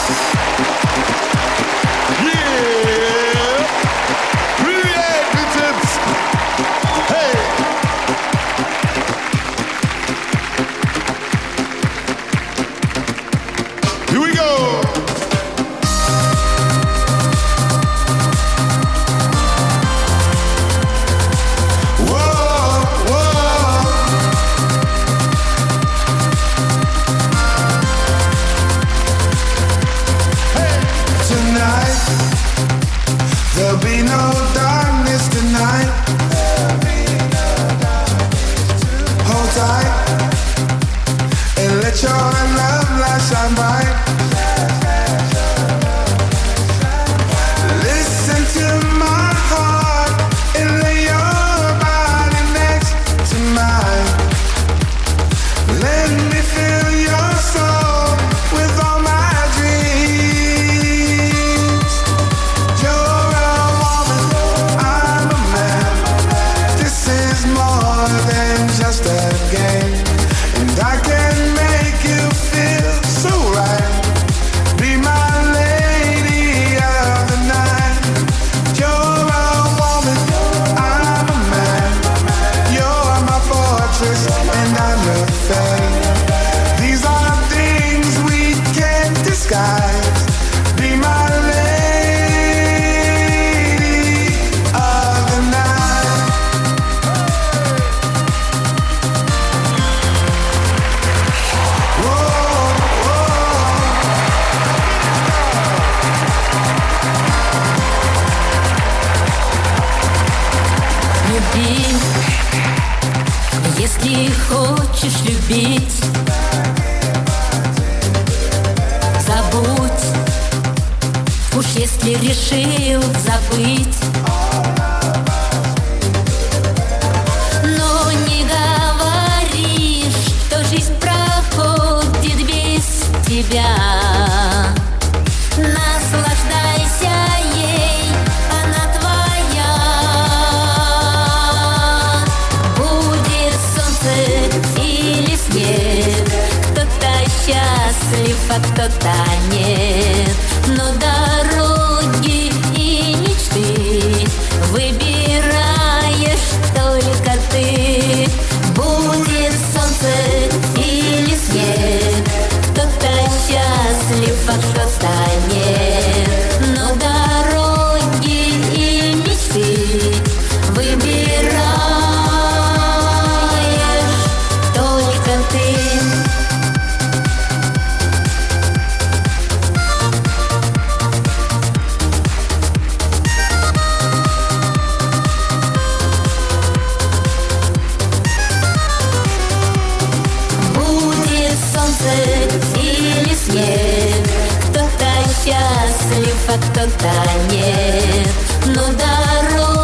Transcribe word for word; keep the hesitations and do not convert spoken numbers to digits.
Если хочешь любить, забудь. Уж если решил забыть, но не говори, что жизнь проходит без тебя. Наслаждайся ей, она твоя. Будет солнце или снег, кто-то счастлив, а кто-то нет. Но дороги и мечты выбираешь только ты. Будет солнце или снег, кто-то счастлив, а кто-то нет. Но дороги и мечты выбираешь только ты. Или снег, кто-то счастлив, а кто-то нет. Но дорога